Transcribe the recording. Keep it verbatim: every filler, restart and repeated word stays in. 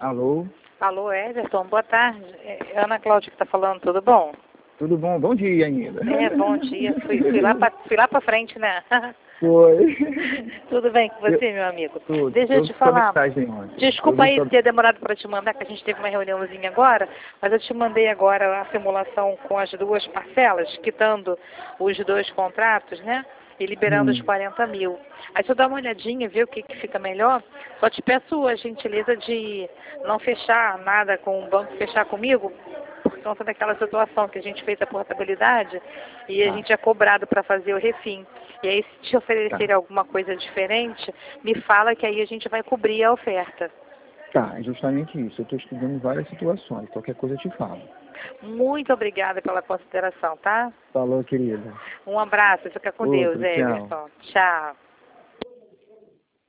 Alô? Alô, Everton, boa tarde. É Ana Cláudia que está falando, tudo bom? Tudo bom? Bom dia ainda. É, bom dia. Fui, fui lá para fui lá para frente, né? Foi. Tudo bem com você, Eu, meu amigo? tudo. Deixa eu Eu te vi sua falar. mensagem ontem. Desculpa Eu vi aí sua... ter demorado para te mandar, que a gente teve uma reuniãozinha agora, mas eu te mandei agora a simulação com as duas parcelas, quitando os dois contratos, né? E liberando os Hum. quarenta mil. Aí se eu dar uma olhadinha e ver o que, que fica melhor, só te peço a gentileza de não fechar nada com o banco, fechar comigo, por conta daquela situação que a gente fez a portabilidade e a Tá, gente é cobrado para fazer o refim. E aí, se te oferecer tá. alguma coisa diferente, me fala que aí a gente vai cobrir a oferta. Tá, é justamente isso. Eu estou estudando várias situações. Qualquer coisa eu te falo. Muito obrigada pela consideração, tá? Falou, querida. Um abraço, fica com Deus, Outro, tchau. Everton. Tchau.